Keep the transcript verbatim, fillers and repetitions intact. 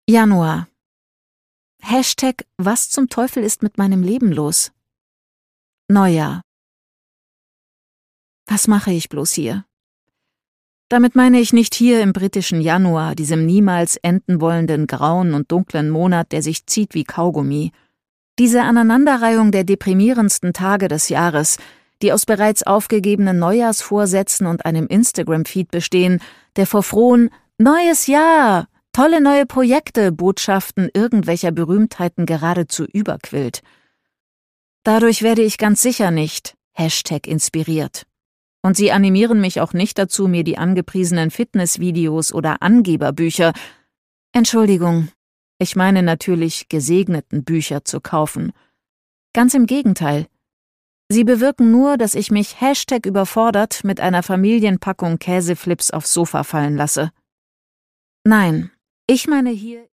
Januar. Hashtag Was zum Teufel ist mit meinem Leben los? Neujahr. Was mache ich bloß hier? Damit meine ich nicht hier im britischen Januar, diesem niemals enden wollenden grauen und dunklen Monat, der sich zieht wie Kaugummi. Diese Aneinanderreihung der deprimierendsten Tage des Jahres, die aus bereits aufgegebenen Neujahrsvorsätzen und einem Instagram-Feed bestehen, der vor frohen »Neues Jahr! Tolle neue Projekte« Botschaften irgendwelcher Berühmtheiten geradezu überquillt. Dadurch werde ich ganz sicher nicht Hashtag inspiriert. Und sie animieren mich auch nicht dazu, mir die angepriesenen Fitnessvideos oder Angeberbücher, Entschuldigung, ich meine natürlich gesegneten Bücher zu kaufen. Ganz im Gegenteil. Sie bewirken nur, dass ich mich Hashtag überfordert mit einer Familienpackung Käseflips aufs Sofa fallen lasse. Nein, ich meine hier